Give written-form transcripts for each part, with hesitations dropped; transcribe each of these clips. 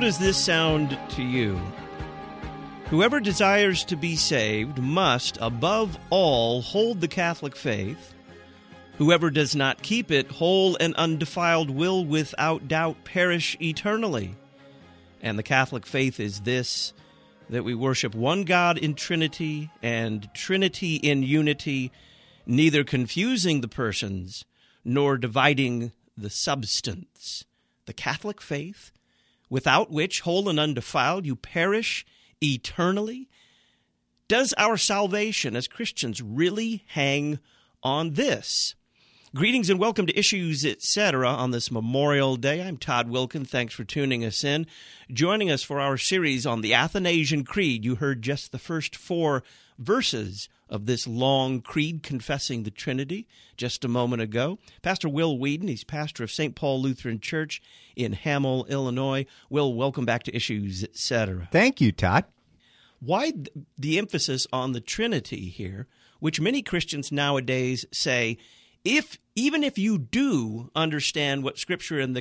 does this sound to you? Whoever desires to be saved must, above all, hold the Catholic faith. Whoever does not keep it whole and undefiled will without doubt perish eternally. And the Catholic faith is this, that we worship one God in Trinity and Trinity in unity, neither confusing the persons nor dividing the substance. The Catholic faith, without which, whole and undefiled, you perish eternally? Does our salvation as Christians really hang on this? Greetings and welcome to Issues, Etc. on this Memorial Day. I'm Todd Wilkin. Thanks for tuning us in. Joining us for our series on the Athanasian Creed, you heard just the first 4 verses of this long creed confessing the Trinity just a moment ago. Pastor Will Whedon, he's pastor of St. Paul Lutheran Church in Hamel, Illinois. Will, welcome back to Issues, Etc. Thank you, Todd. Why the emphasis on the Trinity here, which many Christians nowadays say, even if you do understand what Scripture and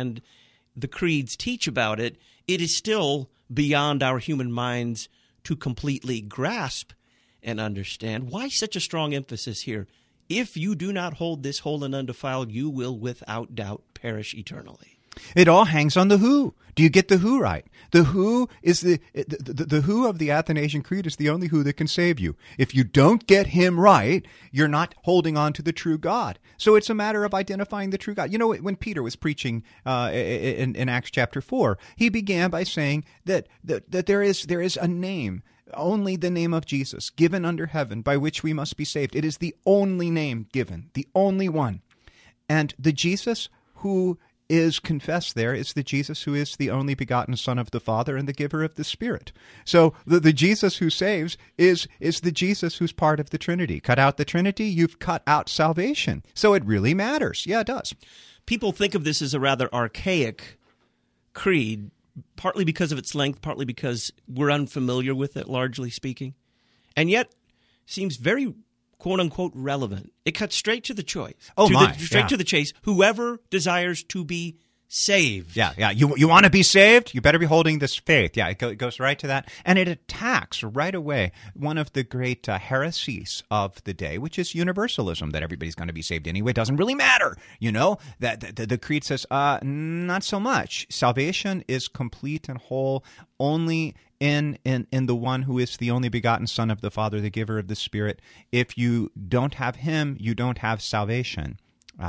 the creeds teach about it, it is still beyond our human minds to completely grasp and understand. Why such a strong emphasis here? If you do not hold this whole and undefiled, you will without doubt perish eternally. It all hangs on the who. Do you get the who right? The who is the who of the Athanasian Creed is the only who that can save you. If you don't get him right, you're not holding on to the true God. So it's a matter of identifying the true God. You know, when Peter was preaching in Acts chapter 4, he began by saying that there is a name, only the name of Jesus, given under heaven, by which we must be saved. It is the only name given, the only one. And the Jesus who is confessed there is the Jesus who is the only begotten Son of the Father and the giver of the Spirit. So the Jesus who saves is the Jesus who's part of the Trinity. Cut out the Trinity, you've cut out salvation. So it really matters. Yeah, it does. People think of this as a rather archaic creed, partly because of its length, partly because we're unfamiliar with it, largely speaking, and yet seems very quote-unquote relevant. It cuts straight to the choice. To the chase. Whoever desires to be saved. Yeah. You want to be saved? You better be holding this faith. Yeah, it goes right to that. And it attacks right away one of the great heresies of the day, which is universalism, that everybody's going to be saved anyway. It doesn't really matter. You know, that the creed says, not so much. Salvation is complete and whole only in the one who is the only begotten Son of the Father, the giver of the Spirit. If you don't have him, you don't have salvation.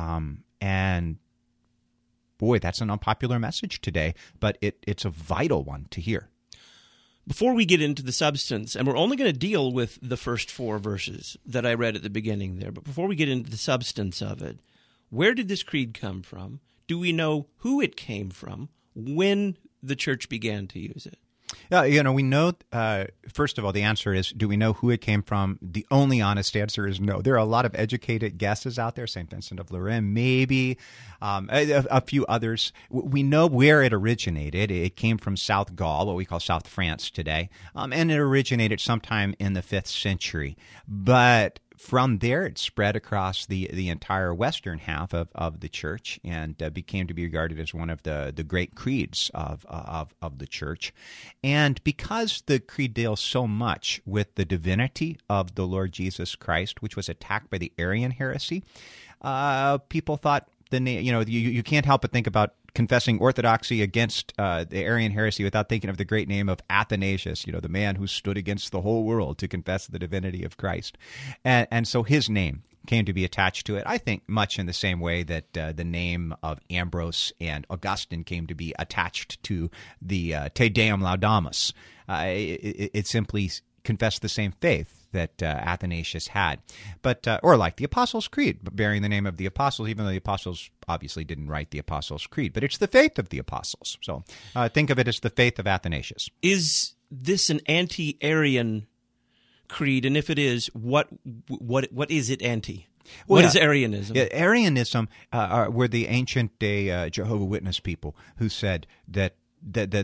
And boy, that's an unpopular message today, but it's a vital one to hear. Before we get into the substance, and we're only going to deal with the first 4 verses that I read at the beginning there, but before we get into the substance of it, where did this creed come from? Do we know who it came from, when the church began to use it? We know, first of all, the answer is, do we know who it came from? The only honest answer is no. There are a lot of educated guesses out there, St. Vincent of Lérins, maybe, a few others. We know where it originated. It came from South Gaul, what we call South France today, and it originated sometime in the 5th century. But from there, it spread across the entire western half of the church and became to be regarded as one of the great creeds of the church. And because the creed deals so much with the divinity of the Lord Jesus Christ, which was attacked by the Arian heresy, people thought you can't help but think about confessing orthodoxy against the Arian heresy without thinking of the great name of Athanasius, the man who stood against the whole world to confess the divinity of Christ. And so his name came to be attached to it, I think, much in the same way that the name of Ambrose and Augustine came to be attached to the Te Deum Laudamus. It simply confessed the same faith that Athanasius had, or like the Apostles' Creed, bearing the name of the Apostles, even though the Apostles obviously didn't write the Apostles' Creed, but it's the faith of the Apostles. So think of it as the faith of Athanasius. Is this an anti-Arian creed? And if it is, what is it anti? What is Arianism? Yeah, Arianism were the ancient day Jehovah's Witness people who said that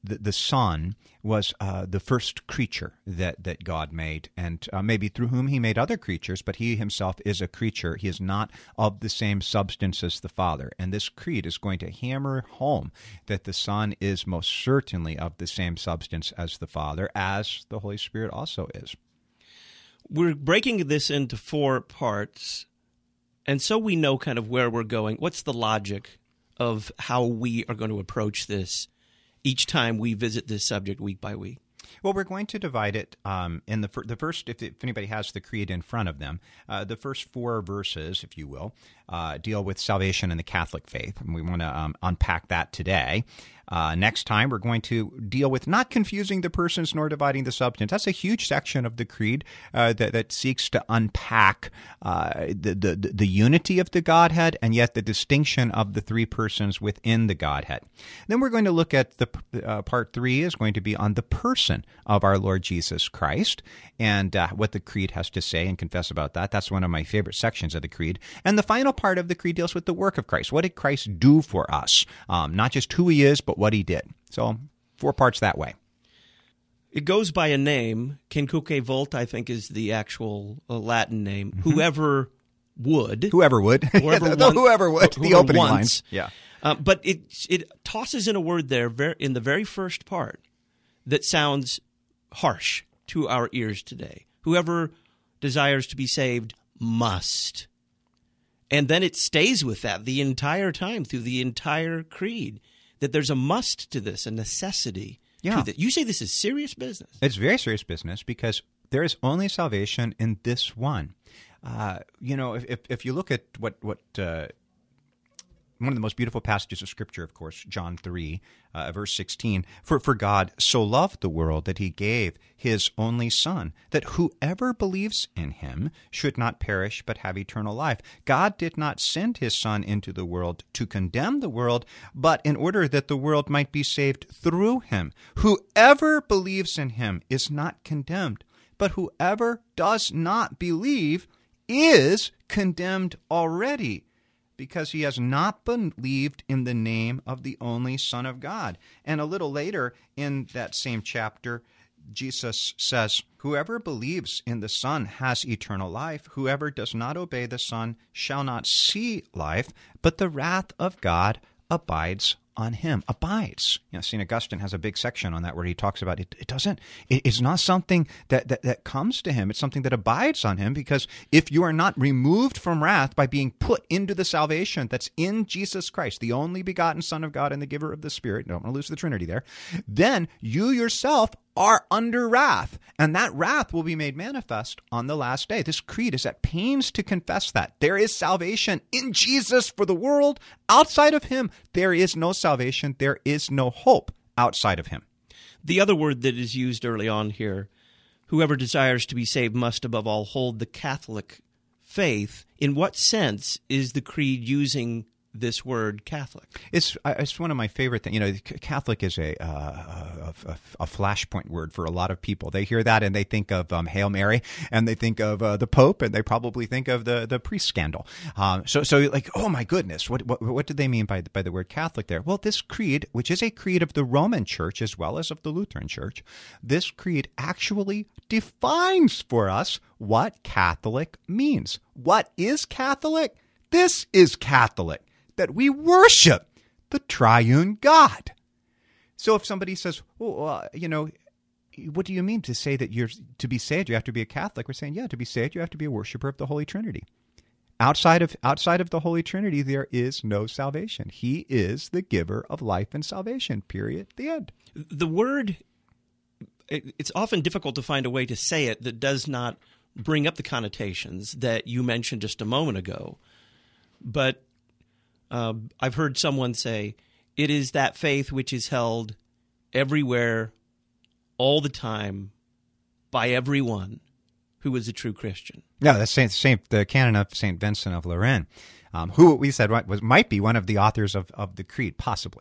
the Son was the first creature that God made, and maybe through whom he made other creatures, but he himself is a creature. He is not of the same substance as the Father. And this creed is going to hammer home that the Son is most certainly of the same substance as the Father, as the Holy Spirit also is. We're breaking this into 4 parts, and so we know kind of where we're going. What's the logic of how we are going to approach this each time we visit this subject week by week? Well, we're going to divide it in the first, if anybody has the creed in front of them, the first 4 verses, if you will, deal with salvation and the Catholic faith, and we want to unpack that today. Next time, we're going to deal with not confusing the persons nor dividing the substance. That's a huge section of the creed that seeks to unpack the unity of the Godhead and yet the distinction of the 3 persons within the Godhead. Then we're going to look at the part 3 is going to be on the person of our Lord Jesus Christ and what the creed has to say and confess about that. That's one of my favorite sections of the creed. And the final part of the creed deals with the work of Christ. What did Christ do for us? Not just who he is, but what he did. So 4 parts that way. It goes by a name. Quinquecce Vult, I think, is the actual Latin name. Mm-hmm. Whoever would. Whoever would. Whoever would. The opening lines. Yeah. But it tosses in a word there in the very first part that sounds harsh to our ears today. Whoever desires to be saved must. And then it stays with that the entire time through the entire creed, that there's a must to this, a necessity to this. You say this is serious business. It's very serious business because there is only salvation in this one. If you look at what one of the most beautiful passages of Scripture, of course, John 3, verse 16, For God so loved the world that he gave his only Son, that whoever believes in him should not perish but have eternal life. God did not send his Son into the world to condemn the world, but in order that the world might be saved through him. Whoever believes in him is not condemned, but whoever does not believe is condemned already, because he has not believed in the name of the only Son of God. And a little later in that same chapter, Jesus says, Whoever believes in the Son has eternal life. Whoever does not obey the Son shall not see life, but the wrath of God abides on him. Abides. St. Augustine has a big section on that where he talks about it's not something that comes to him. It's something that abides on him, because if you are not removed from wrath by being put into the salvation that's in Jesus Christ, the only begotten Son of God and the giver of the Spirit, don't want to lose the Trinity there, then you yourself are under wrath, and that wrath will be made manifest on the last day. This creed is at pains to confess that. There is salvation in Jesus for the world. Outside of him, there is no salvation. There is no hope outside of him. The other word that is used early on here, whoever desires to be saved must above all hold the Catholic faith. In what sense is the creed using this word Catholic? It's one of my favorite things. Catholic is a flashpoint word for a lot of people. They hear that and they think of Hail Mary, and they think of the Pope, and they probably think of the priest scandal. So like, oh my goodness, what did they mean by the word Catholic there? Well, this creed, which is a creed of the Roman Church as well as of the Lutheran Church, this creed actually defines for us what Catholic means. What is Catholic? This is Catholic, that we worship the triune God. So if somebody says, what do you mean to say that to be saved, you have to be a Catholic? We're saying, yeah, to be saved, you have to be a worshiper of the Holy Trinity. Outside of the Holy Trinity, there is no salvation. He is the giver of life and salvation, period, the end. The word, it's often difficult to find a way to say it that does not bring up the connotations that you mentioned just a moment ago. But I've heard someone say, it is that faith which is held everywhere, all the time, by everyone who is a true Christian. No, that's the canon of St. Vincent of Lérins, who we said might be one of the authors of the creed, possibly.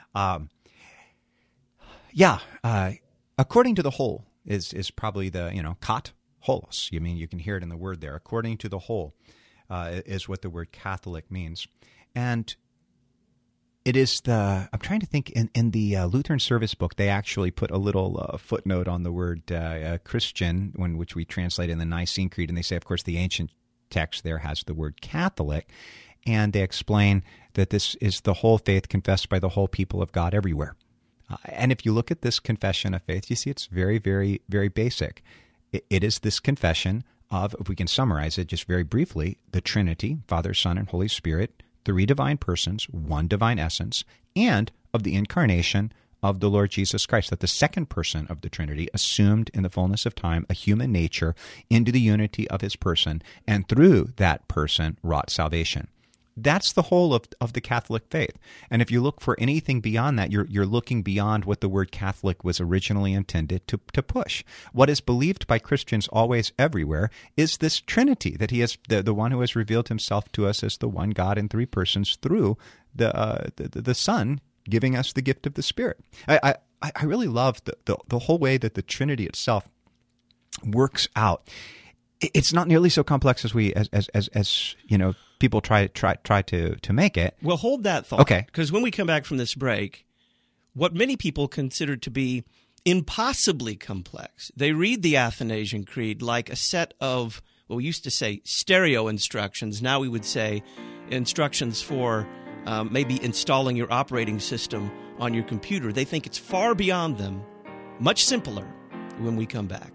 According to the whole is probably the, kat holos. You can hear it in the word there. According to the whole is what the word Catholic means. And It is I'm trying to think, in the Lutheran Service Book, they actually put a little footnote on the word Christian, which we translate in the Nicene Creed, and they say, of course, the ancient text there has the word Catholic, and they explain that this is the whole faith confessed by the whole people of God everywhere. And if you look at this confession of faith, you see it's very, very, very basic. It is this confession of, if we can summarize it just very briefly, the Trinity, Father, Son, and Holy Spirit, three divine persons, one divine essence, and of the incarnation of the Lord Jesus Christ, that the second person of the Trinity assumed in the fullness of time a human nature into the unity of his person, and through that person wrought salvation. That's the whole of the Catholic faith. And if you look for anything beyond that, you're looking beyond what the word Catholic was originally intended to push. What is believed by Christians always everywhere is this Trinity, that he is the one who has revealed himself to us as the one God in three persons through the Son giving us the gift of the Spirit. I really love the whole way that the Trinity itself works out. It's not nearly so complex as people try to make it. Well, hold that thought. Okay. Because when we come back from this break, what many people consider to be impossibly complex, they read the Athanasian Creed like a set of, well, we used to say stereo instructions. Now we would say instructions for maybe installing your operating system on your computer. They think it's far beyond them, much simpler when we come back.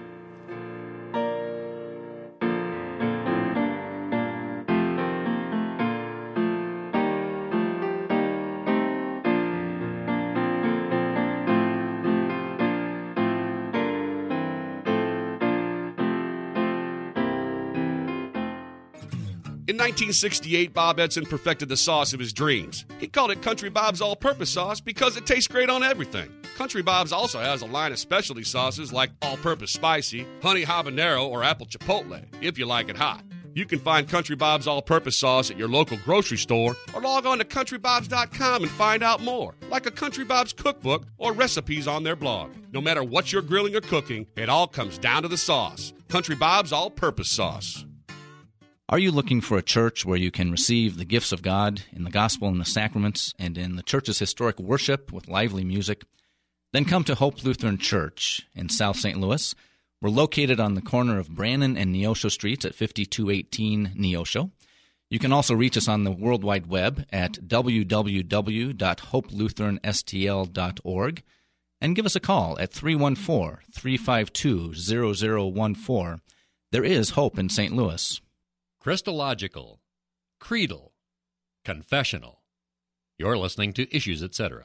In 1968, Bob Edson perfected the sauce of his dreams. He called it Country Bob's All-Purpose Sauce because it tastes great on everything. Country Bob's also has a line of specialty sauces like All-Purpose Spicy, Honey Habanero, or Apple Chipotle, if you like it hot. You can find Country Bob's All-Purpose Sauce at your local grocery store or log on to CountryBobs.com and find out more, like a Country Bob's cookbook or recipes on their blog. No matter what you're grilling or cooking, it all comes down to the sauce. Country Bob's All-Purpose Sauce. Are you looking for a church where you can receive the gifts of God in the gospel and the sacraments and in the church's historic worship with lively music? Then come to Hope Lutheran Church in South St. Louis. We're located on the corner of Brannan and Neosho Streets at 5218 Neosho. You can also reach us on the World Wide Web at www.hopelutheranstl.org and give us a call at 314-352-0014. There is hope in St. Louis. Christological, creedal, confessional. You're listening to Issues, Etc.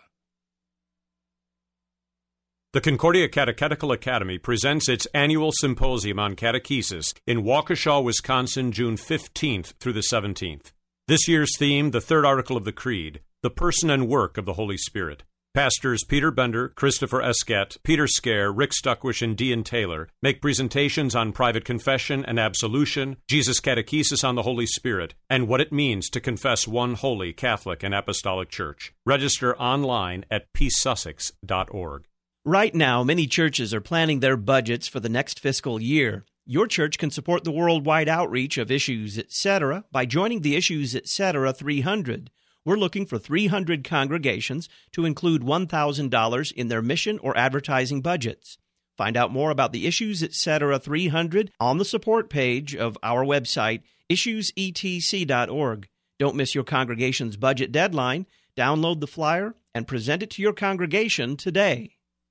The Concordia Catechetical Academy presents its annual symposium on catechesis in Waukesha, Wisconsin, June 15th through the 17th. This year's theme, the third article of the Creed, the person and work of the Holy Spirit. Pastors Peter Bender, Christopher Esquette, Peter Scare, Rick Stuckwish, and Dean Taylor make presentations on private confession and absolution, Jesus' catechesis on the Holy Spirit, and what it means to confess one holy Catholic and Apostolic Church. Register online at peacesussex.org. Right now, many churches are planning their budgets for the next fiscal year. Your church can support the worldwide outreach of Issues, Etc. by joining the Issues, Etc. 300. We're looking for 300 congregations to include $1,000 in their mission or advertising budgets. Find out more about the Issues, Etc. 300 on the support page of our website, issuesetc.org. Don't miss your congregation's budget deadline. Download the flyer and present it to your congregation today.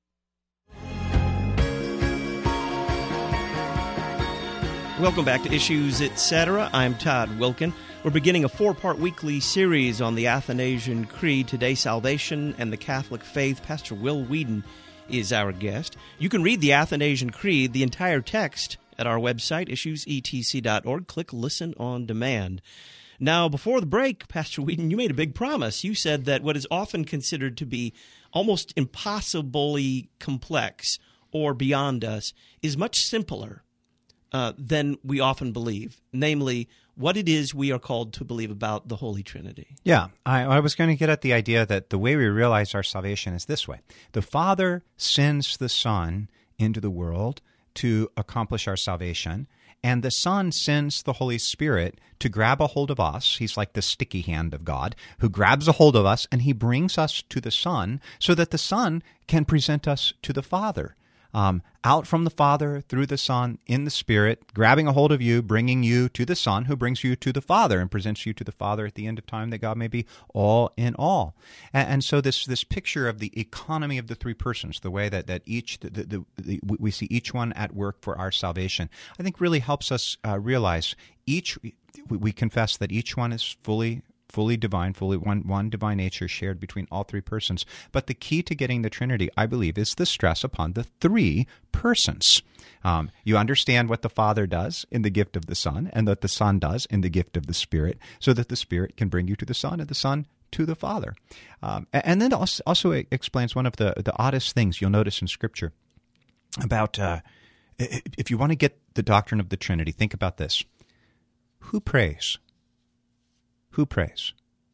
Welcome back to Issues, Etc. I'm Todd Wilkin. We're beginning a 4-part weekly series on the Athanasian Creed. Today, salvation and the Catholic faith. Pastor Will Whedon is our guest. You can read the Athanasian Creed, the entire text, at our website, issuesetc.org. Click Listen on Demand. Now, before the break, Pastor Whedon, you made a big promise. You said that what is often considered to be almost impossibly complex or beyond us is much simpler than we often believe, namely what it is we are called to believe about the Holy Trinity. Yeah, I was going to get at the idea that the way we realize our salvation is this way. The Father sends the Son into the world to accomplish our salvation, and the Son sends the Holy Spirit to grab a hold of us. He's like the sticky hand of God who grabs a hold of us, and he brings us to the Son so that the Son can present us to the Father. Out from the Father, through the Son, in the Spirit, grabbing a hold of you, bringing you to the Son, who brings you to the Father and presents you to the Father at the end of time, that God may be all in all. And so this picture of the economy of the three persons, the way that each we see each one at work for our salvation, I think really helps us realize we confess that each one is fully divine, one divine nature shared between all three persons. But the key to getting the Trinity, I believe, is the stress upon the three persons. You understand what the Father does in the gift of the Son, and what the Son does in the gift of the Spirit, so that the Spirit can bring you to the Son, and the Son to the Father. And then also it explains one of the oddest things you'll notice in Scripture about, if you want to get the doctrine of the Trinity, think about this. Who prays? Who prays?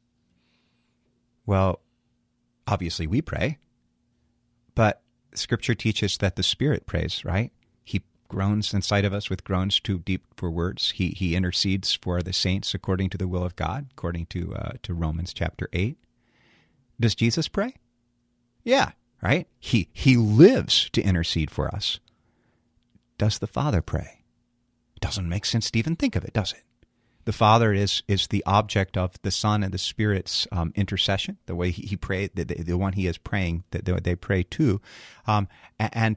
Well, obviously we pray, but Scripture teaches that the Spirit prays, right? He groans inside of us with groans too deep for words. He intercedes for the saints according to the will of God, according to Romans chapter 8. Does Jesus pray? Yeah, right? He lives to intercede for us. Does the Father pray? Doesn't make sense to even think of it, does it? The Father is the object of the Son and the Spirit's intercession, the way he prayed, the one he is praying, that they pray to. And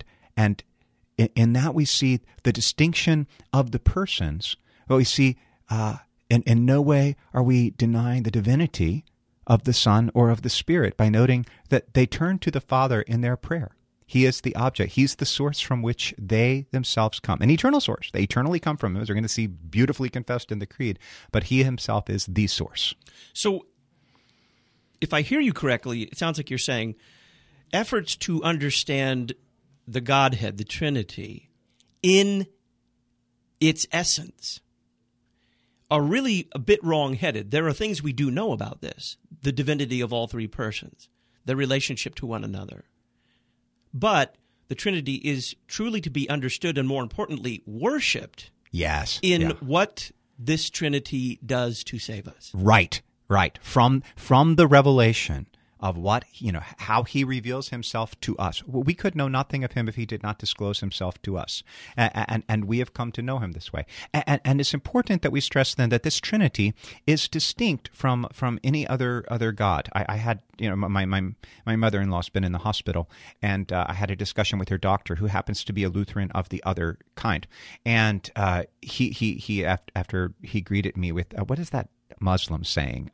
in that we see the distinction of the persons. But we see in no way are we denying the divinity of the Son or of the Spirit by noting that they turn to the Father in their prayer. He is the object. He's the source from which they themselves come. An eternal source. They eternally come from him, as we're going to see beautifully confessed in the Creed. But he himself is the source. So, if I hear you correctly, it sounds like you're saying efforts to understand the Godhead, the Trinity, in its essence are really a bit wrong-headed. There are things we do know about this, the divinity of all three persons, their relationship to one another. But the Trinity is truly to be understood and, more importantly, worshipped. Yes. In what this Trinity does to save us. Right. From the revelation of how he reveals himself to us. We could know nothing of him if he did not disclose himself to us. And we have come to know him this way. And it's important that we stress then that this Trinity is distinct from any other God. I had, my mother-in-law's been in the hospital, and I had a discussion with her doctor, who happens to be a Lutheran of the other kind. And he after he greeted me with, what is that Muslim saying?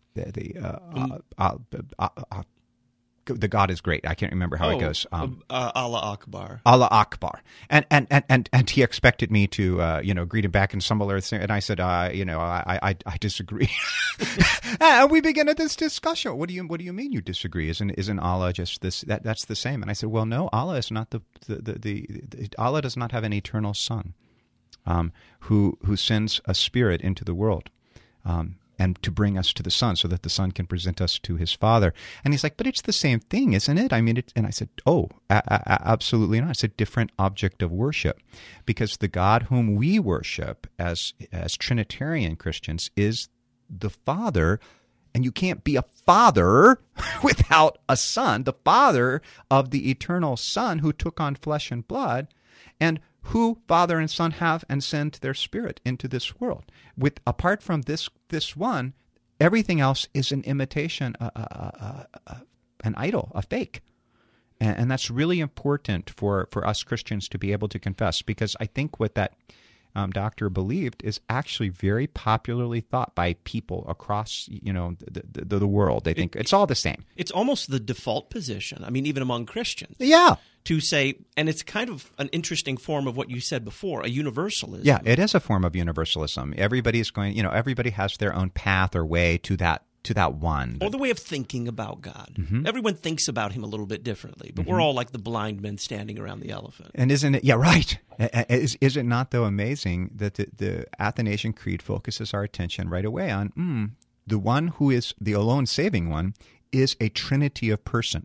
The God is great. I can't remember how it goes. Allah Akbar. Allah Akbar. And he expected me to, greet him back in similar thing. And I said, I disagree. And we began this discussion. What do you mean you disagree? Isn't Allah just this? That's the same. And I said, well, no, Allah is not Allah does not have an eternal Son, who sends a Spirit into the world. And to bring us to the Son, so that the Son can present us to his Father. And he's like, but it's the same thing, isn't it? I mean, and I said, absolutely not. It's a different object of worship, because the God whom we worship as Trinitarian Christians is the Father, and you can't be a father without a Son, the Father of the eternal Son who took on flesh and blood, and who Father and Son have and send their Spirit into this world. Apart from this one, everything else is an imitation, an idol, a fake. And that's really important for us Christians to be able to confess, because I think what that doctor believed is actually very popularly thought by people across the world. They think it's all the same. It's almost the default position. I mean, even among Christians. Yeah. To say, and it's kind of an interesting form of what you said before, a universalism. Yeah, it is a form of universalism. Everybody's everybody has their own path or way to that one. Or the way of thinking about God. Mm-hmm. Everyone thinks about him a little bit differently, but we're all like the blind men standing around the elephant. And isn't it? Yeah, right. Is it not, though, amazing that the Athanasian Creed focuses our attention right away on the one who is the alone saving one is a trinity of persons.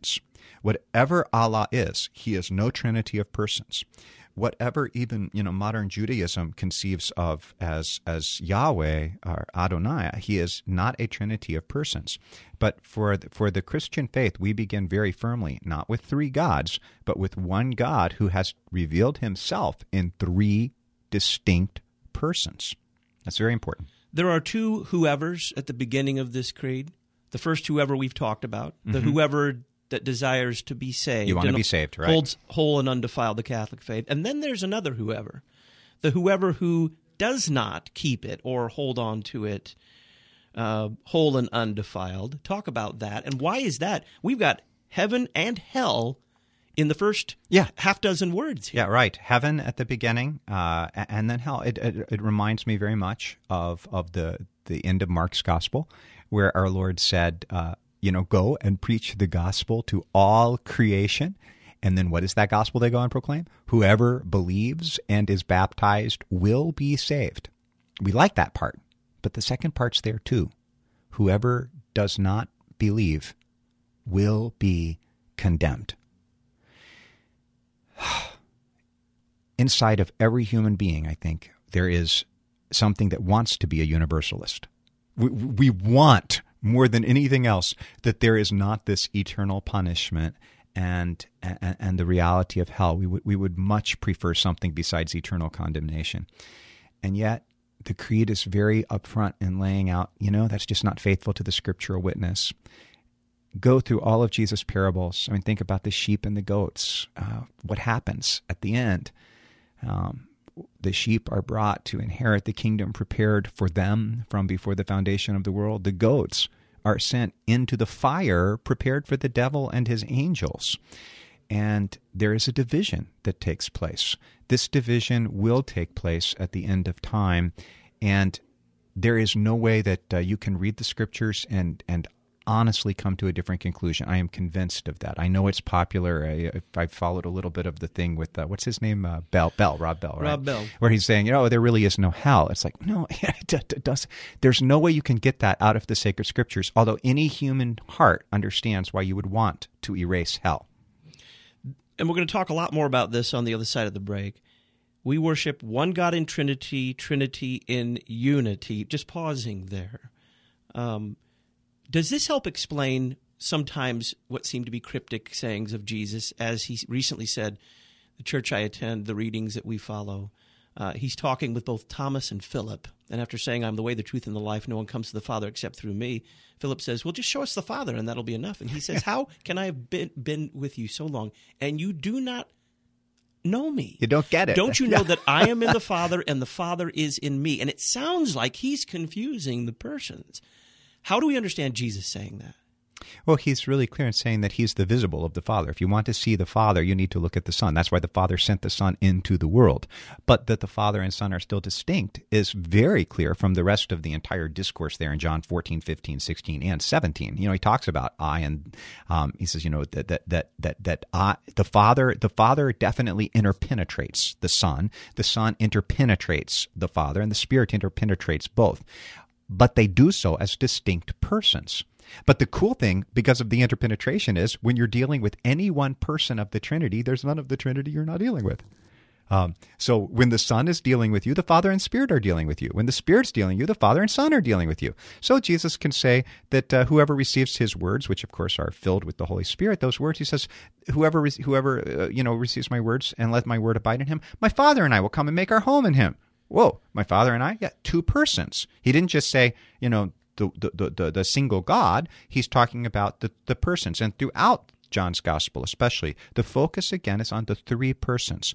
Whatever Allah is, he is no trinity of persons. Whatever even modern Judaism conceives of as Yahweh or Adonai, he is not a trinity of persons. But for the Christian faith, we begin very firmly, not with three gods, but with one God who has revealed himself in three distinct persons. That's very important. There are two whoever's at the beginning of this creed. The first whoever we've talked about, the whoever that desires to be saved. You want to be saved, right? Holds whole and undefiled the Catholic faith. And then there's another whoever, the whoever who does not keep it or hold on to it whole and undefiled. Talk about that. And why is that? We've got heaven and hell in the first half dozen words here. Yeah, right. Heaven at the beginning, and then hell. It reminds me very much of the end of Mark's gospel, where our Lord said, go and preach the gospel to all creation. And then what is that gospel they go and proclaim? Whoever believes and is baptized will be saved. We like that part. But the second part's there too. Whoever does not believe will be condemned. Inside of every human being, I think, there is something that wants to be a universalist. We want, more than anything else, that there is not this eternal punishment and the reality of hell. We would much prefer something besides eternal condemnation. And yet, the Creed is very upfront in laying out, that's just not faithful to the scriptural witness. Go through all of Jesus' parables. I mean, think about the sheep and the goats. What happens at the end? The sheep are brought to inherit the kingdom prepared for them from before the foundation of the world. The goats are sent into the fire prepared for the devil and his angels. And there is a division that takes place. This division will take place at the end of time. And there is no way that you can read the scriptures and honestly come to a different conclusion. I am convinced of that. I know it's popular. I followed a little bit of the thing with, what's his name? Rob Bell, right? Rob Bell. Where he's saying, there really is no hell. It's like, no, it does. There's no way you can get that out of the sacred scriptures, although any human heart understands why you would want to erase hell. And we're going to talk a lot more about this on the other side of the break. We worship one God in Trinity, Trinity in unity. Just pausing there. Does this help explain sometimes what seem to be cryptic sayings of Jesus? As he recently said, the church I attend, the readings that we follow, he's talking with both Thomas and Philip. And after saying, I'm the way, the truth, and the life, no one comes to the Father except through me, Philip says, well, just show us the Father, and that'll be enough. And he says, how can I have been with you so long, and you do not know me? You don't get it. Don't you know that I am in the Father, and the Father is in me? And it sounds like he's confusing the persons. How do we understand Jesus saying that? Well, he's really clear in saying that he's the visible of the Father. If you want to see the Father, you need to look at the Son. That's why the Father sent the Son into the world. But that the Father and Son are still distinct is very clear from the rest of the entire discourse there in John 14, 15, 16, and 17. He talks about I, and he says, that I, the Father definitely interpenetrates the Son interpenetrates the Father, and the Spirit interpenetrates both. But they do so as distinct persons. But the cool thing, because of the interpenetration, is when you're dealing with any one person of the Trinity, there's none of the Trinity you're not dealing with. So when the Son is dealing with you, the Father and Spirit are dealing with you. When the Spirit's dealing with you, the Father and Son are dealing with you. So Jesus can say that whoever receives his words, which of course are filled with the Holy Spirit, those words, he says, whoever receives my words and let my word abide in him, my Father and I will come and make our home in him. Whoa, my Father and I? Yeah, two persons. He didn't just say, the single God. He's talking about the persons. And throughout John's Gospel especially, the focus again is on the three persons.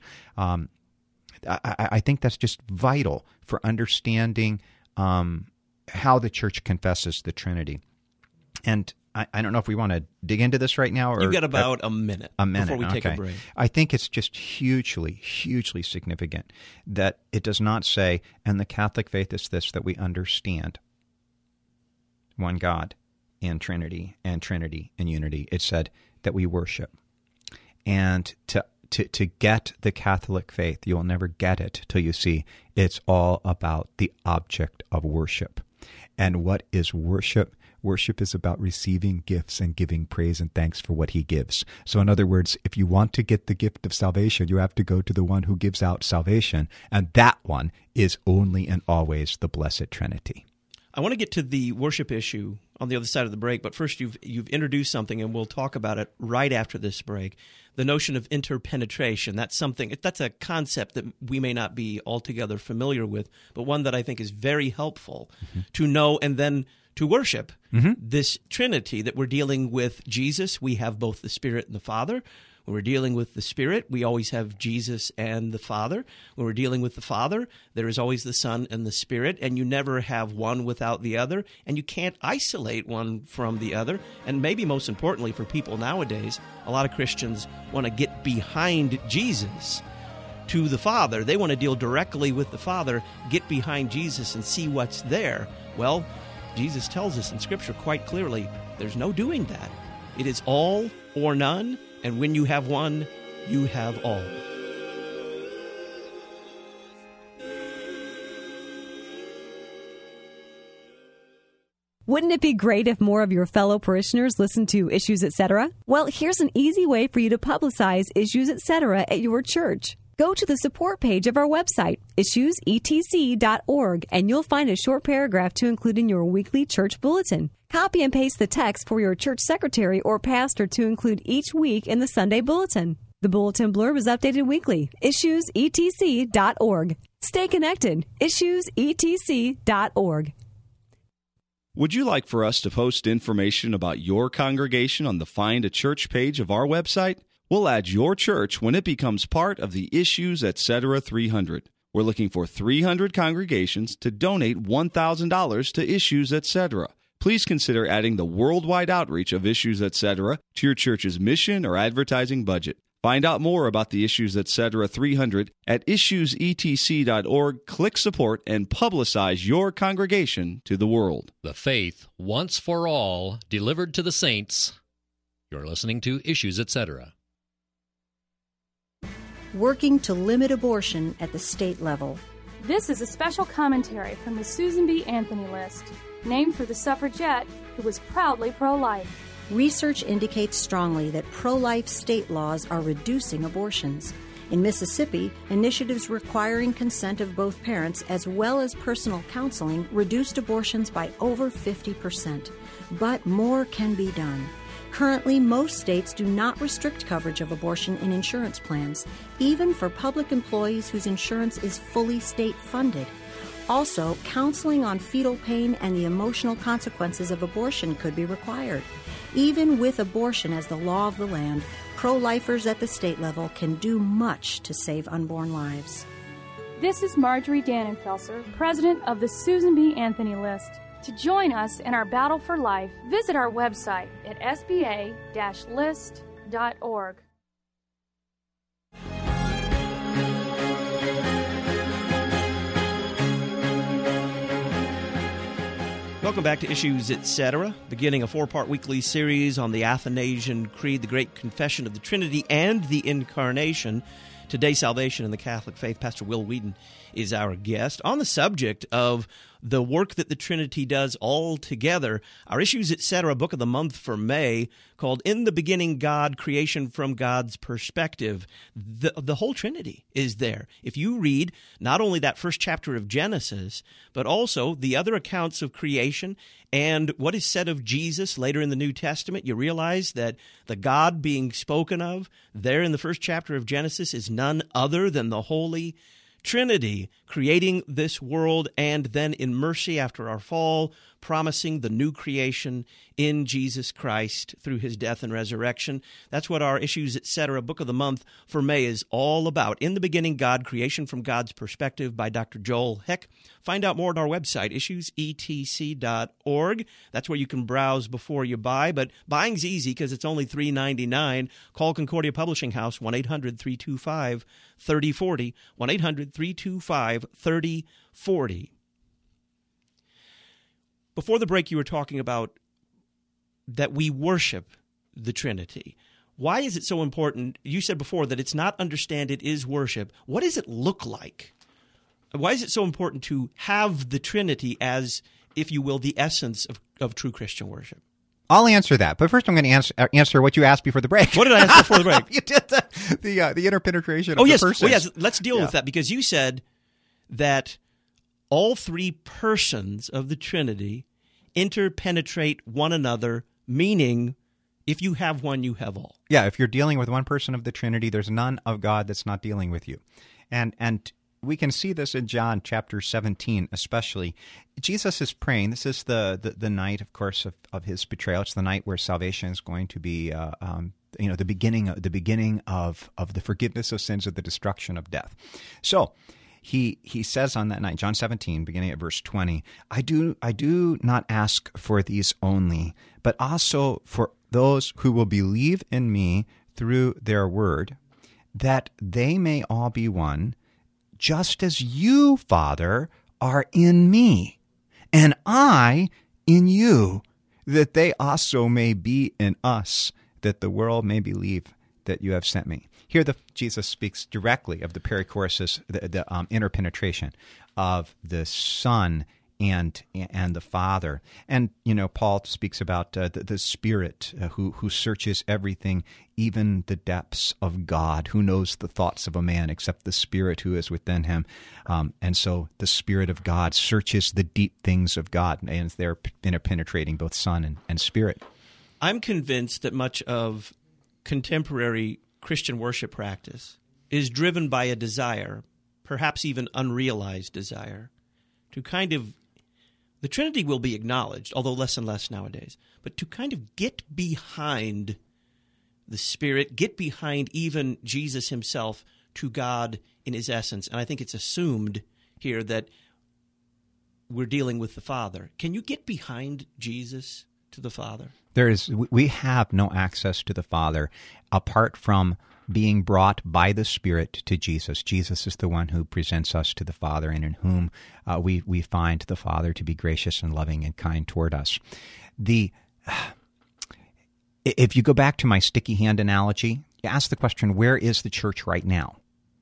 I think that's just vital for understanding how the Church confesses the Trinity. And I don't know if we want to dig into this right now. Or you've got about a minute before we take a break. I think it's just hugely, hugely significant that it does not say, and the Catholic faith is this, that we understand one God and Trinity and unity. It said that we worship. And to get the Catholic faith, you'll never get it till you see it's all about the object of worship. And what is worship? Worship is about receiving gifts and giving praise and thanks for what he gives. So in other words, if you want to get the gift of salvation, you have to go to the one who gives out salvation, and that one is only and always the Blessed Trinity. I want to get to the worship issue on the other side of the break, but first you've introduced something, and we'll talk about it right after this break. The notion of interpenetration. That's a concept that we may not be altogether familiar with, but one that I think is very helpful to know and then to worship this Trinity that we're dealing with. Jesus, we have both the Spirit and the Father. When we're dealing with the Spirit, we always have Jesus and the Father. When we're dealing with the Father, there is always the Son and the Spirit, and you never have one without the other, and you can't isolate one from the other. And maybe most importantly for people nowadays, a lot of Christians want to get behind Jesus to the Father. They want to deal directly with the Father, get behind Jesus and see what's there. Well, Jesus tells us in Scripture quite clearly, there's no doing that. It is all or none. And when you have one, you have all. Wouldn't it be great if more of your fellow parishioners listened to Issues Etc.? Well, here's an easy way for you to publicize Issues Etc. at your church. Go to the support page of our website, issuesetc.org, and you'll find a short paragraph to include in your weekly church bulletin. Copy and paste the text for your church secretary or pastor to include each week in the Sunday bulletin. The bulletin blurb is updated weekly. Issuesetc.org. Stay connected. Issuesetc.org. Would you like for us to post information about your congregation on the Find a Church page of our website? We'll add your church when it becomes part of the Issues Etc. 300. We're looking for 300 congregations to donate $1,000 to Issues Etc. Please consider adding the worldwide outreach of Issues Etc. to your church's mission or advertising budget. Find out more about the Issues Etc. 300 at issuesetc.org. Click support and publicize your congregation to the world. The faith once for all delivered to the saints. You're listening to Issues Etc. Working to limit abortion at the state level. This is a special commentary from the Susan B. Anthony List, named for the suffragette who was proudly pro-life. Research indicates strongly that pro-life state laws are reducing abortions. In Mississippi, initiatives requiring consent of both parents as well as personal counseling reduced abortions by over 50%. But more can be done. Currently, most states do not restrict coverage of abortion in insurance plans, even for public employees whose insurance is fully state-funded. Also, counseling on fetal pain and the emotional consequences of abortion could be required. Even with abortion as the law of the land, pro-lifers at the state level can do much to save unborn lives. This is Marjorie Dannenfelser, president of the Susan B. Anthony List. To join us in our battle for life, visit our website at sba-list.org. Welcome back to Issues Etc., beginning a 4-part weekly series on the Athanasian Creed, the Great Confession of the Trinity, and the Incarnation. Today, Salvation in the Catholic Faith. Pastor Will Wheaton is our guest on the subject of the work that the Trinity does all together. Our Issues Etc. book of the month for May, called In the Beginning God, Creation from God's Perspective. The whole Trinity is there. If you read not only that first chapter of Genesis, but also the other accounts of creation and what is said of Jesus later in the New Testament, you realize that the God being spoken of there in the first chapter of Genesis is none other than the Holy Trinity, creating this world and then in mercy after our fall, promising the new creation in Jesus Christ through his death and resurrection. That's what our Issues Etc. book of the month for May is all about. In the Beginning God, Creation from God's Perspective by Dr. Joel Heck. Find out more at our website, issuesetc.org. That's where you can browse before you buy, but buying's easy because it's only $3.99. Call Concordia Publishing House, 1-800-325-3040, 1-800-325-3040. Before the break, you were talking about that we worship the Trinity. Why is it so important? You said before that it's not understand, it is worship. What does it look like? Why is it so important to have the Trinity as, if you will, the essence of true Christian worship? I'll answer that, but first I'm going to answer what you asked before the break. What did I ask before the break? You did the interpenetration of the persons. Oh, yes. Let's deal with that, because you said that all three persons of the Trinity interpenetrate one another, meaning if you have one, you have all. Yeah, if you're dealing with one person of the Trinity, there's none of God that's not dealing with you. And we can see this in John chapter 17 especially. Jesus is praying. This is the night, of course, of his betrayal. It's the night where salvation is going to be the beginning of the forgiveness of sins, of the destruction of death. So he says on that night, John 17, beginning at verse 20, I do not ask for these only, but also for those who will believe in me through their word, that they may all be one, just as you, Father, are in me, and I in you, that they also may be in us, that the world may believe that you have sent me. Here Jesus speaks directly of the perichoresis, the interpenetration of the Son and the Father. And, Paul speaks about the Spirit who searches everything, even the depths of God, who knows the thoughts of a man except the Spirit who is within him. And so the Spirit of God searches the deep things of God, and they're interpenetrating both Son and Spirit. I'm convinced that much of contemporary Christian worship practice is driven by a desire, perhaps even unrealized desire, to kind of, the Trinity will be acknowledged, although less and less nowadays, but to kind of get behind the Spirit, get behind even Jesus himself to God in his essence. And I think it's assumed here that we're dealing with the Father. Can you get behind Jesus to the Father? We have no access to the Father apart from being brought by the Spirit to Jesus. Jesus is the one who presents us to the Father, and in whom we find the Father to be gracious and loving and kind toward us. If you go back to my sticky hand analogy, you ask the question, where is the church right now?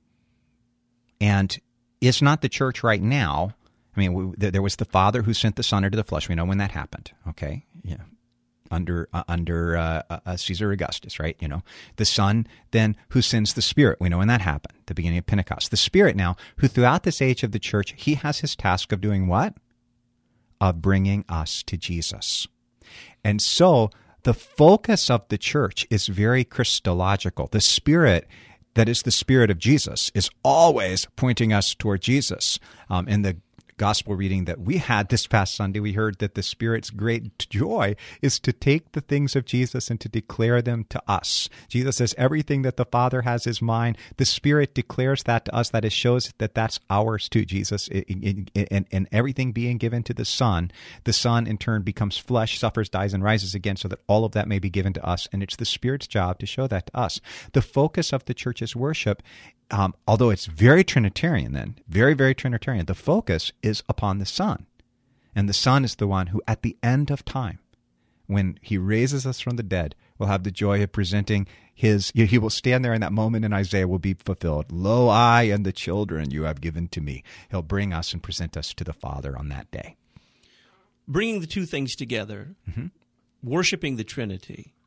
And it's not the church right now. I mean, there was the Father who sent the Son into the flesh. We know when that happened, okay? Yeah. Under Caesar Augustus, right? The Son then who sends the Spirit. We know when that happened, the beginning of Pentecost. The Spirit now, who throughout this age of the church, he has his task of doing what? Of bringing us to Jesus. And so the focus of the church is very Christological. The Spirit, that is the Spirit of Jesus, is always pointing us toward Jesus. In the gospel reading that we had this past Sunday, we heard that the Spirit's great joy is to take the things of Jesus and to declare them to us. Jesus says everything that the Father has is mine. The Spirit declares that to us. That it shows that that's ours too, Jesus. And everything being given to the Son in turn becomes flesh, suffers, dies, and rises again, so that all of that may be given to us. And it's the Spirit's job to show that to us. The focus of the church's worship, although it's very Trinitarian then, very, very Trinitarian, the focus is upon the Son. And the Son is the one who, at the end of time, when he raises us from the dead, will have the joy of presenting he will stand there in that moment in Isaiah will be fulfilled. Lo, I and the children you have given to me. He'll bring us and present us to the Father on that day. Bringing the two things together, worshiping the Trinity,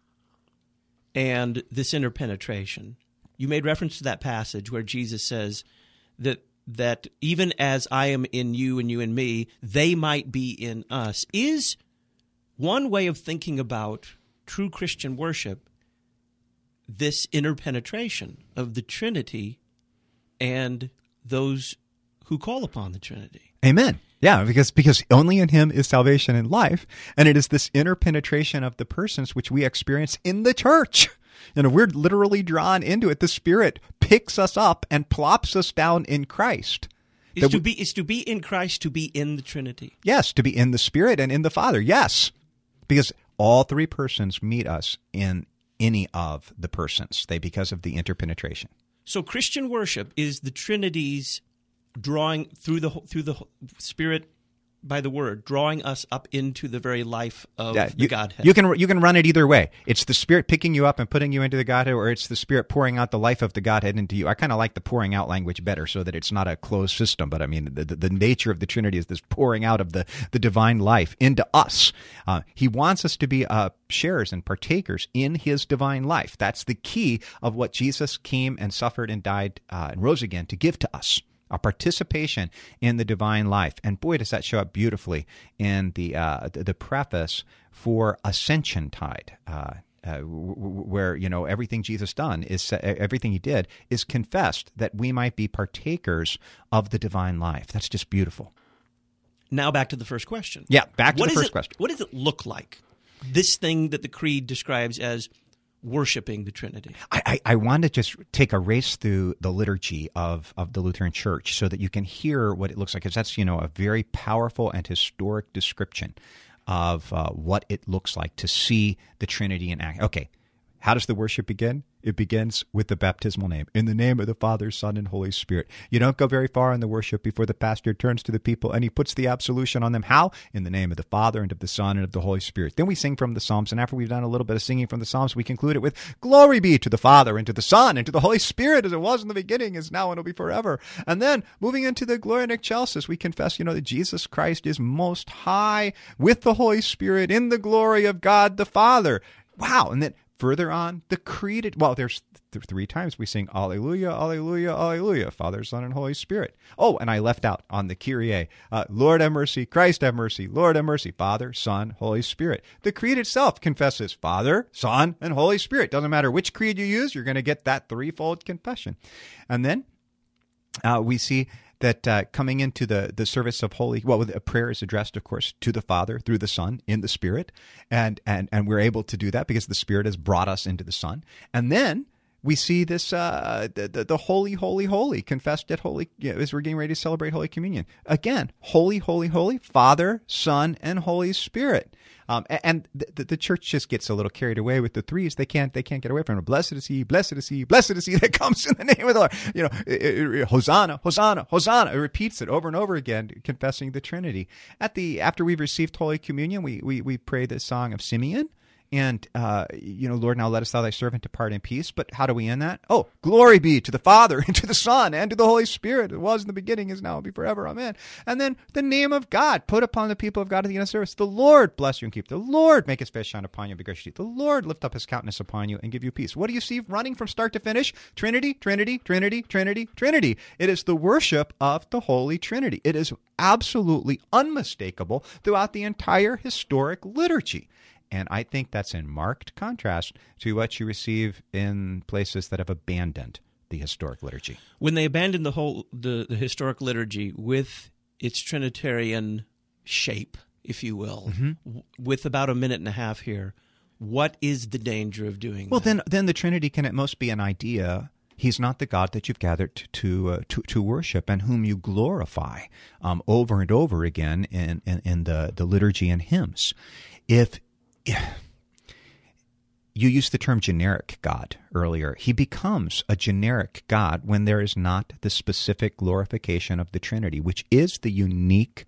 and this interpenetration. You made reference to that passage where Jesus says that even as I am in you and you in me, they might be in us. Is one way of thinking about true Christian worship this interpenetration of the Trinity and those who call upon the Trinity? Amen. Yeah, because only in him is salvation and life, and it is this interpenetration of the persons which we experience in the church. We're literally drawn into it. The Spirit picks us up and plops us down in Christ. Is to be in Christ, to be in the Trinity. Yes, to be in the Spirit and in the Father. Yes, because all three persons meet us in any of the persons. Because of the interpenetration. So Christian worship is the Trinity's drawing through the Spirit by the Word, drawing us up into the very life of the Godhead. You can run it either way. It's the Spirit picking you up and putting you into the Godhead, or it's the Spirit pouring out the life of the Godhead into you. I kind of like the pouring out language better, so that it's not a closed system. But I mean, the nature of the Trinity is this pouring out of the divine life into us. He wants us to be sharers and partakers in His divine life. That's the key of what Jesus came and suffered and died and rose again to give to us. Our participation in the divine life. And boy, does that show up beautifully in the preface for Ascension Tide, where, everything Jesus done is everything He did is confessed that we might be partakers of the divine life. That's just beautiful. Now back to the first question. Yeah, back to the first question. What does it look like? This thing that the Creed describes as worshiping the Trinity. I want to just take a race through the liturgy of the Lutheran Church so that you can hear what it looks like, because that's, a very powerful and historic description of what it looks like to see the Trinity in action. Okay, how does the worship begin? It begins with the baptismal name. In the name of the Father, Son, and Holy Spirit. You don't go very far in the worship before the pastor turns to the people and he puts the absolution on them. How? In the name of the Father, and of the Son, and of the Holy Spirit. Then we sing from the Psalms, and after we've done a little bit of singing from the Psalms, we conclude it with, Glory be to the Father, and to the Son, and to the Holy Spirit, as it was in the beginning, is now, and will be forever. And then, moving into the Gloria in Excelsis, we confess, that Jesus Christ is most high with the Holy Spirit in the glory of God the Father. Wow. And then, further on, the Creed, there's three times we sing Alleluia, Alleluia, Alleluia, Father, Son, and Holy Spirit. Oh, and I left out on the Kyrie, Lord have mercy, Christ have mercy, Lord have mercy, Father, Son, Holy Spirit. The Creed itself confesses Father, Son, and Holy Spirit. Doesn't matter which creed you use, you're going to get that threefold confession. And then we see that coming into the service of a prayer is addressed, of course, to the Father through the Son in the Spirit, and we're able to do that because the Spirit has brought us into the Son. And then we see this the Holy, Holy, Holy confessed at Holy as we're getting ready to celebrate Holy Communion. Again, Holy, Holy, Holy, Father, Son, and Holy Spirit. And the church just gets a little carried away with the threes. They can't get away from it. Blessed is He, blessed is He, blessed is He that comes in the name of the Lord. Hosanna, Hosanna, Hosanna. It repeats it over and over again, confessing the Trinity. After we've received Holy Communion, we pray the song of Simeon. And, Lord, now lettest thou thy servant depart in peace. But how do we end that? Oh, glory be to the Father, and to the Son, and to the Holy Spirit. It was in the beginning, is now, and be forever. Amen. And then the name of God put upon the people of God at the end of service. The Lord bless you and keep. The Lord make His face shine upon you and be gracious to you. The Lord lift up His countenance upon you and give you peace. What do you see running from start to finish? Trinity, Trinity, Trinity, Trinity, Trinity. It is the worship of the Holy Trinity. It is absolutely unmistakable throughout the entire historic liturgy. And I think that's in marked contrast to what you receive in places that have abandoned the historic liturgy. When they abandoned the historic liturgy with its Trinitarian shape, if you will, with about a minute and a half here, what is the danger of doing that? Well, then the Trinity can at most be an idea. He's not the God that you've gathered to worship and whom you glorify over and over again in the liturgy and hymns. If you used the term generic God earlier, He becomes a generic God when there is not the specific glorification of the Trinity, which is the unique,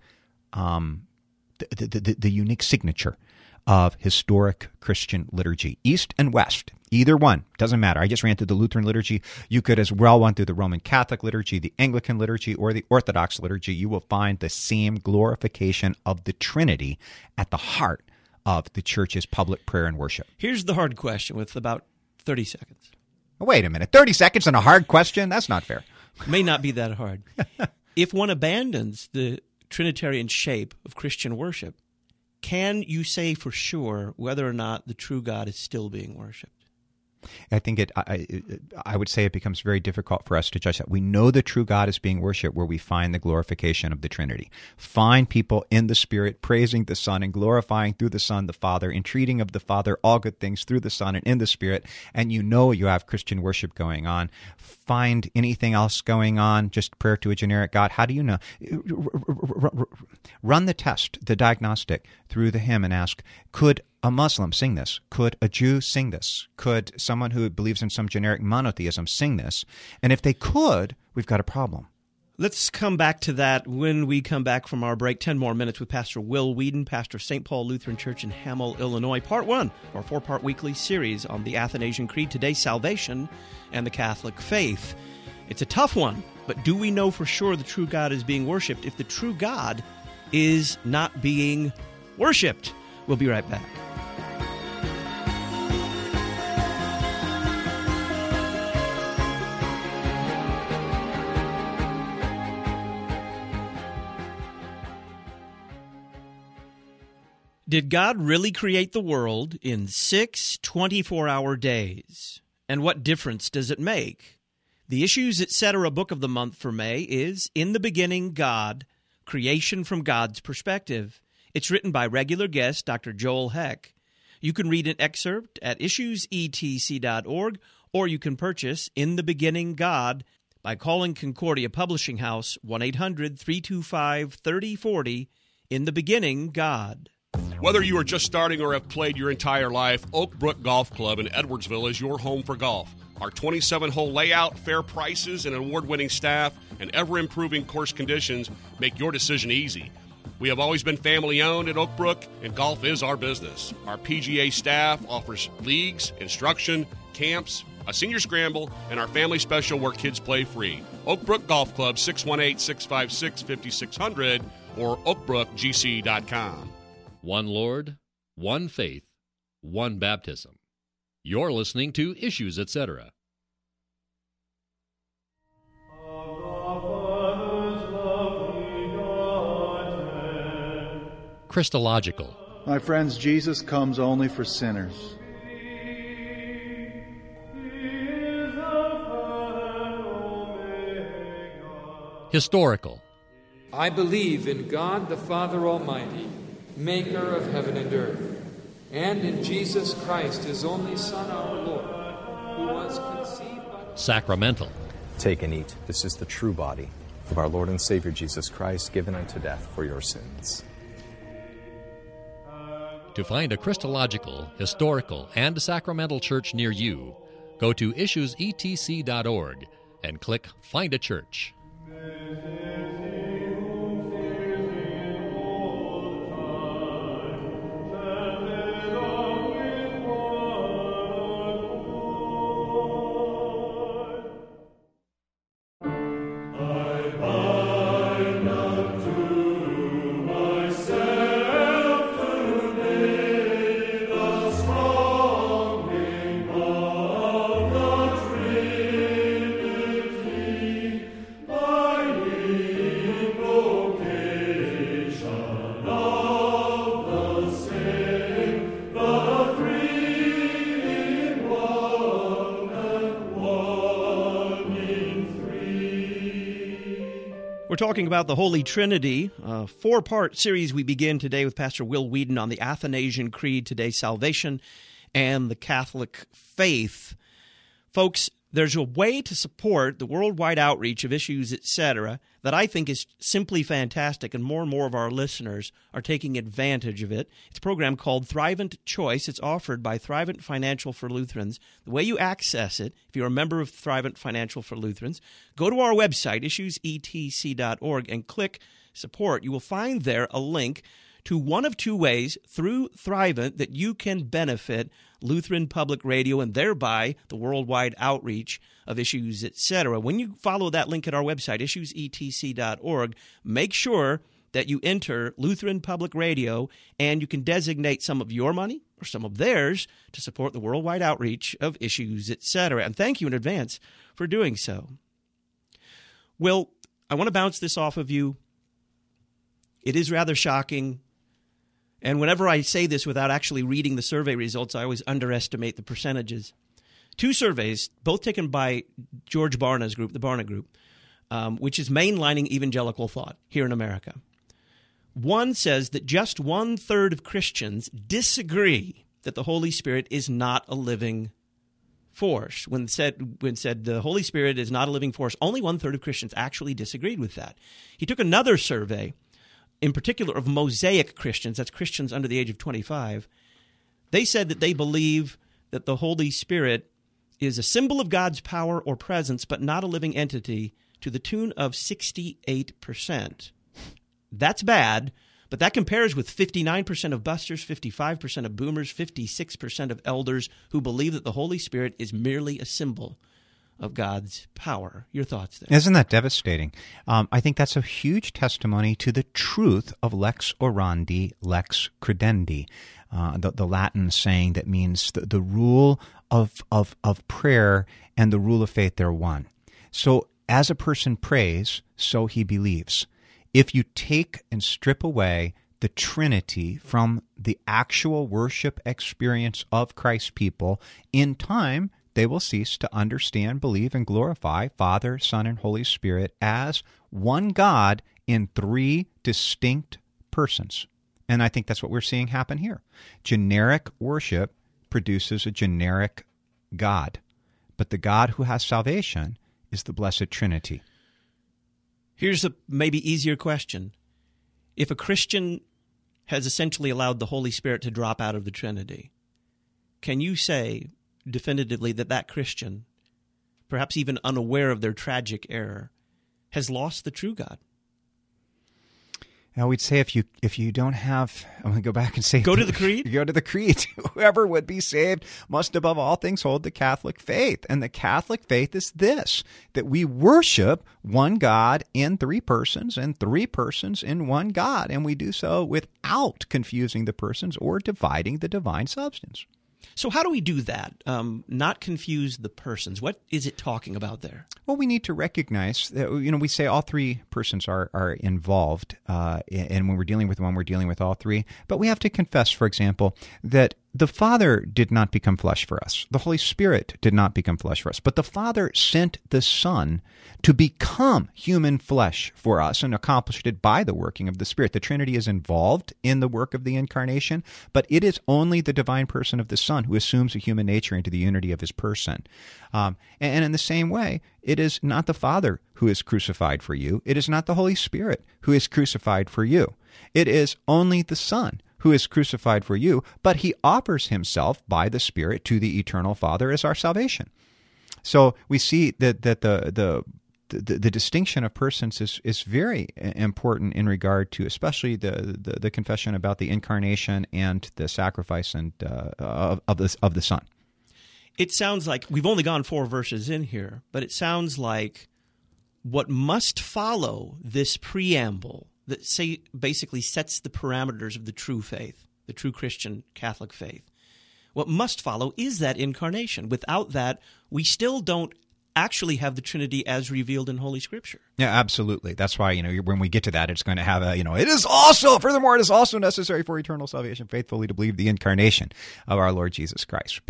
the unique signature of historic Christian liturgy, East and West. Either one, doesn't matter. I just ran through the Lutheran liturgy. You could as well run through the Roman Catholic liturgy, the Anglican liturgy, or the Orthodox liturgy. You will find the same glorification of the Trinity at the heart of the church's public prayer and worship. Here's the hard question with about 30 seconds. Wait a minute. 30 seconds on a hard question? That's not fair. May not be that hard. If one abandons the Trinitarian shape of Christian worship, can you say for sure whether or not the true God is still being worshipped? I think I would say it becomes very difficult for us to judge that. We know the true God is being worshipped where we find the glorification of the Trinity. Find people in the Spirit praising the Son and glorifying through the Son the Father, entreating of the Father all good things through the Son and in the Spirit, and you know you have Christian worship going on. Find anything else going on, just prayer to a generic God. How do you know? Run the test, the diagnostic, through the hymn and ask, could a Muslim sing this? Could a Jew sing this? Could someone who believes in some generic monotheism sing this? And if they could, we've got a problem. Let's come back to that when we come back from our break. 10 more minutes with Pastor Will Weedon, pastor of St. Paul Lutheran Church in Hamel, Illinois. Part 1 of our 4-part weekly series on the Athanasian Creed, today's salvation and the Catholic faith. It's a tough one, but do we know for sure the true God is being worshipped if the true God is not being worshipped? We'll be right back. Did God really create the world in 6 24-hour days? And what difference does it make? The Issues Etc. book of the month for May is In the Beginning, God, Creation from God's Perspective. It's written by regular guest Dr. Joel Heck. You can read an excerpt at issuesetc.org, or you can purchase In the Beginning, God by calling Concordia Publishing House 1-800-325-3040, In the Beginning, God. Whether you are just starting or have played your entire life, Oak Brook Golf Club in Edwardsville is your home for golf. Our 27-hole layout, fair prices, and award-winning staff, and ever-improving course conditions make your decision easy. We have always been family-owned at Oak Brook, and golf is our business. Our PGA staff offers leagues, instruction, camps, a senior scramble, and our family special where kids play free. Oak Brook Golf Club, 618-656-5600, or oakbrookgc.com. One Lord, one faith, one baptism. You're listening to Issues Etc. Christological. My friends, Jesus comes only for sinners. Historical. I believe in God the Father Almighty, maker of heaven and earth, and in Jesus Christ, his only Son, our Lord, who was conceived by... Sacramental. Take and eat. This is the true body of our Lord and Savior Jesus Christ, given unto death for your sins. To find a Christological, historical, and sacramental church near you, go to issuesetc.org and click Find a Church. Talking about the Holy Trinity, a 4-part series we begin today with Pastor Will Weedon on the Athanasian Creed, today's salvation and the Catholic faith. Folks, there's a way to support the worldwide outreach of Issues Etc. that I think is simply fantastic, and more of our listeners are taking advantage of it. It's a program called Thrivent Choice. It's offered by Thrivent Financial for Lutherans. The way you access it, if you're a member of Thrivent Financial for Lutherans, go to our website, issuesetc.org, and click Support. You will find there a link to one of 2 ways through Thrivent that you can benefit Lutheran Public Radio and thereby the worldwide outreach of Issues Etc. When you follow that link at our website, issuesetc.org, make sure that you enter Lutheran Public Radio, and you can designate some of your money or some of theirs to support the worldwide outreach of Issues Etc. And thank you in advance for doing so. Will, I want to bounce this off of you. It is rather shocking. And whenever I say this without actually reading the survey results, I always underestimate the percentages. 2 surveys, both taken by George Barna's group, the Barna Group, which is mainlining evangelical thought here in America. One says that just 1/3 of Christians disagree that the Holy Spirit is not a living force. When said the Holy Spirit is not a living force, only 1/3 of Christians actually disagreed with that. He took another survey, in particular of Mosaic Christians, that's Christians under the age of 25, they said that they believe that the Holy Spirit is a symbol of God's power or presence, but not a living entity to the tune of 68%. That's bad, but that compares with 59% of busters, 55% of boomers, 56% of elders who believe that the Holy Spirit is merely a symbol of God's power. Your thoughts there? Isn't that devastating? I think that's a huge testimony to the truth of lex orandi, lex credendi, the Latin saying that means the rule of prayer and the rule of faith, they're one. So as a person prays, so he believes. If you take and strip away the Trinity from the actual worship experience of Christ's people, in time, they will cease to understand, believe, and glorify Father, Son, and Holy Spirit as one God in three distinct persons. And I think that's what we're seeing happen here. Generic worship produces a generic God, but the God who has salvation is the Blessed Trinity. Here's a maybe easier question. If a Christian has essentially allowed the Holy Spirit to drop out of the Trinity, can you say definitively that that Christian, perhaps even unaware of their tragic error, has lost the true God? Now, we'd say if you don't have, I'm going to go back and say, go to the Creed. Go to the Creed. Whoever would be saved must above all things hold the Catholic faith. And the Catholic faith is this, that we worship one God in three persons and three persons in one God. And we do so without confusing the persons or dividing the divine substance. So how do we do that? Not confuse the persons. What is it talking about there? Well, we need to recognize that, we say all three persons are involved, and when we're dealing with one, we're dealing with all three. But we have to confess, for example, that the Father did not become flesh for us. The Holy Spirit did not become flesh for us. But the Father sent the Son to become human flesh for us and accomplished it by the working of the Spirit. The Trinity is involved in the work of the Incarnation, but it is only the divine person of the Son who assumes a human nature into the unity of his person. And in the same way, it is not the Father who is crucified for you. It is not the Holy Spirit who is crucified for you. It is only the Son who is crucified for you, but he offers himself by the Spirit to the eternal Father as our salvation. So we see that the distinction of persons is very important in regard to especially the confession about the Incarnation and the sacrifice and of the Son. It sounds like we've only gone 4 verses in here, but it sounds like what must follow this preamble that basically sets the parameters of the true faith, the true Christian Catholic faith. What must follow is that incarnation. Without that, we still don't actually have the Trinity as revealed in Holy Scripture. Yeah, absolutely. That's why, when we get to that, it's going to have it is also, furthermore, it is also necessary for eternal salvation faithfully to believe the incarnation of our Lord Jesus Christ.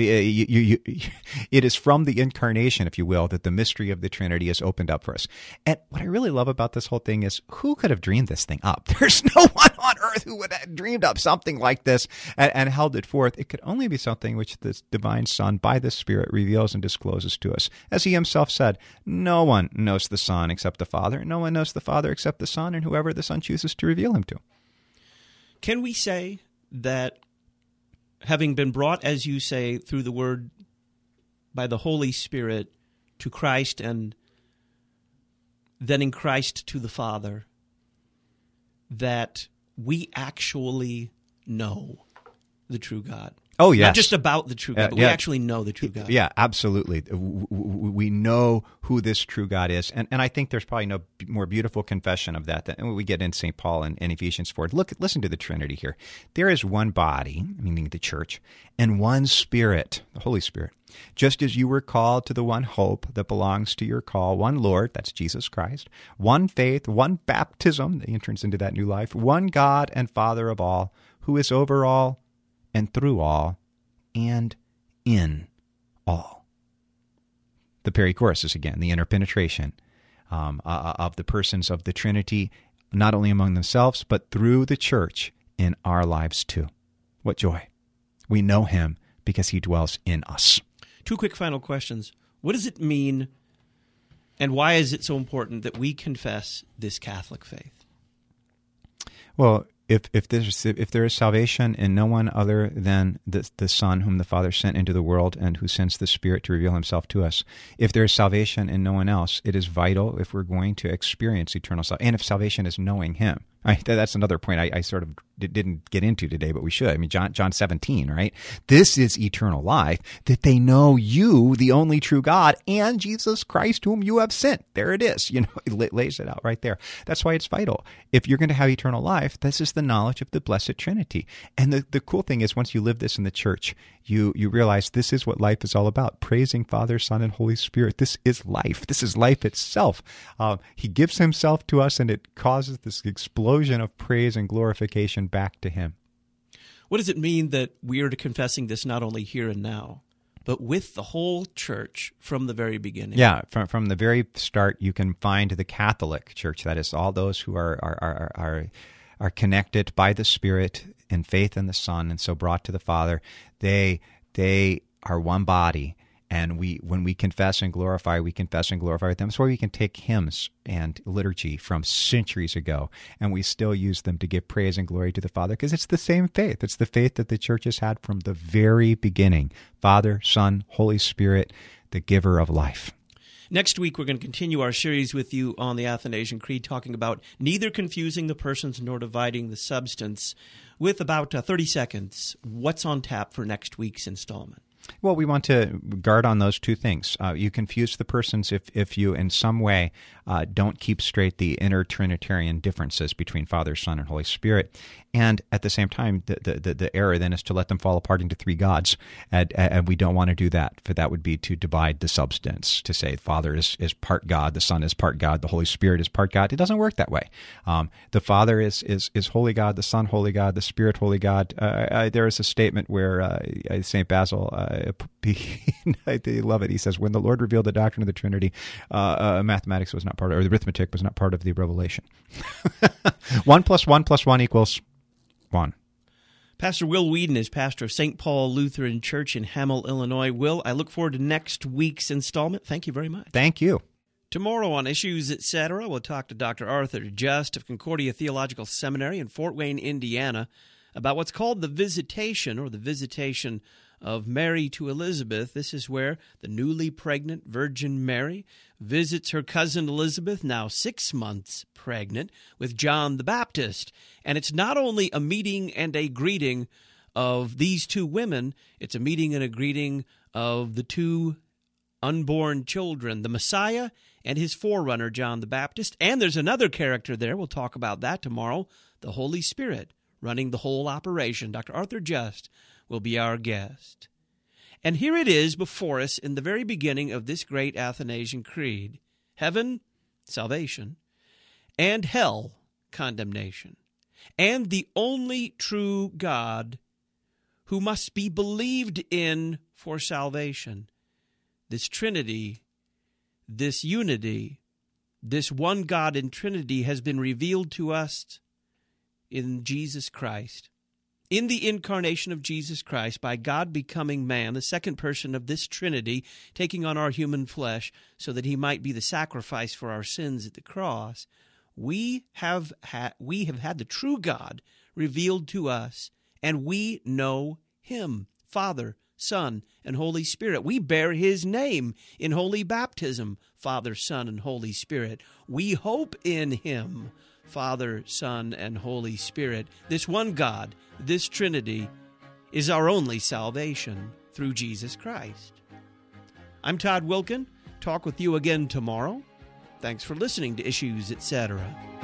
It is from the incarnation, if you will, that the mystery of the Trinity is opened up for us. And what I really love about this whole thing is who could have dreamed this thing up? There's no one on earth who would have dreamed up something like this and held it forth. It could only be something which the divine Son, by the Spirit, reveals and discloses to us. As he himself said, no one knows the Son except the Father. No one knows the Father except the Son, and whoever the Son chooses to reveal him to. Can we say that having been brought, as you say, through the Word by the Holy Spirit to Christ and then in Christ to the Father, that we actually know the true God? Oh, yes. Not just about the true God, but we actually know the true God. Yeah, absolutely. We know who this true God is. And I think there's probably no more beautiful confession of that than we get in St. Paul and Ephesians 4. Listen to the Trinity here. There is one body, meaning the church, and one Spirit, the Holy Spirit. Just as you were called to the one hope that belongs to your call, one Lord, that's Jesus Christ, one faith, one baptism, the entrance into that new life, one God and Father of all, who is over all, and through all, and in all. The perichoruses again, the interpenetration of the persons of the Trinity, not only among themselves, but through the church in our lives too. What joy. We know him because he dwells in us. 2 quick final questions. What does it mean, and why is it so important that we confess this Catholic faith? Well, if there is salvation in no one other than the Son whom the Father sent into the world and who sends the Spirit to reveal himself to us, if there is salvation in no one else, it is vital if we're going to experience eternal salvation, and if salvation is knowing him. Right? That's another point I sort of didn't get into today, but we should. I mean, John 17, right? This is eternal life, that they know you, the only true God, and Jesus Christ whom you have sent. There it is. It lays it out right there. That's why it's vital. If you're going to have eternal life, this is the knowledge of the Blessed Trinity. And the cool thing is, once you live this in the church, you realize this is what life is all about. Praising Father, Son, and Holy Spirit. This is life. This is life itself. He gives himself to us, and it causes this explosion of praise and glorification back to him. What does it mean that we are confessing this not only here and now, but with the whole church from the very beginning? Yeah, from the very start, you can find the Catholic Church. That is, all those who are connected by the Spirit in faith in the Son, and so brought to the Father. They are one body. And when we confess and glorify with them. That's why we can take hymns and liturgy from centuries ago, and we still use them to give praise and glory to the Father, because it's the same faith. It's the faith that the church has had from the very beginning. Father, Son, Holy Spirit, the giver of life. Next week, we're going to continue our series with you on the Athanasian Creed, talking about neither confusing the persons nor dividing the substance. With about 30 seconds, what's on tap for next week's installment? Well, we want to guard on those two things. You confuse the persons if you, in some way, don't keep straight the inner Trinitarian differences between Father, Son, and Holy Spirit. And at the same time, the error then is to let them fall apart into three gods. And we don't want to do that, for that would be to divide the substance, to say Father is part God, the Son is part God, the Holy Spirit is part God. It doesn't work that way. The Father is Holy God, the Son Holy God, the Spirit Holy God. There is a statement where St. Basil, I love it. He says, when the Lord revealed the doctrine of the Trinity, mathematics was not part of, or the arithmetic was not part of the revelation. 1 + 1 + 1 = 1. Pastor Will Whedon is pastor of St. Paul Lutheran Church in Hamel, Illinois. Will, I look forward to next week's installment. Thank you very much. Thank you. Tomorrow on Issues, Etc., we'll talk to Dr. Arthur Just of Concordia Theological Seminary in Fort Wayne, Indiana, about what's called the Visitation, or the Visitation of Mary to Elizabeth. This is where the newly pregnant Virgin Mary visits her cousin Elizabeth, now 6 months pregnant, with John the Baptist. And it's not only a meeting and a greeting of these two women, it's a meeting and a greeting of the two unborn children, the Messiah and his forerunner, John the Baptist. And there's another character there, we'll talk about that tomorrow, the Holy Spirit, running the whole operation. Dr. Arthur Just will be our guest. And here it is before us in the very beginning of this great Athanasian Creed. Heaven, salvation, and hell, condemnation, and the only true God who must be believed in for salvation. This Trinity, this unity, this one God in Trinity has been revealed to us in Jesus Christ. In the incarnation of Jesus Christ, by God becoming man, the second person of this Trinity, taking on our human flesh so that he might be the sacrifice for our sins at the cross, we have had the true God revealed to us, and we know him, Father, Son, and Holy Spirit. We bear his name in holy baptism, Father, Son, and Holy Spirit. We hope in him, Father, Son, and Holy Spirit. This one God, this Trinity, is our only salvation through Jesus Christ. I'm Todd Wilkin. Talk with you again tomorrow. Thanks for listening to Issues, Etc.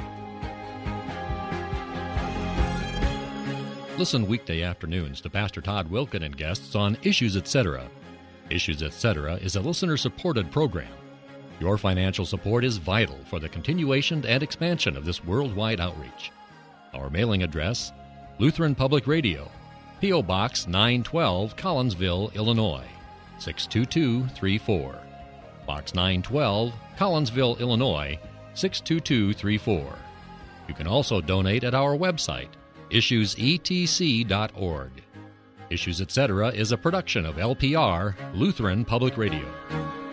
Listen weekday afternoons to Pastor Todd Wilkin and guests on Issues, Etc. Issues, Etc. is a listener-supported program. Your financial support is vital for the continuation and expansion of this worldwide outreach. Our mailing address, Lutheran Public Radio, P.O. Box 912, Collinsville, Illinois, 62234. Box 912, Collinsville, Illinois, 62234. You can also donate at our website, issuesetc.org. Issues, Etc. is a production of LPR, Lutheran Public Radio.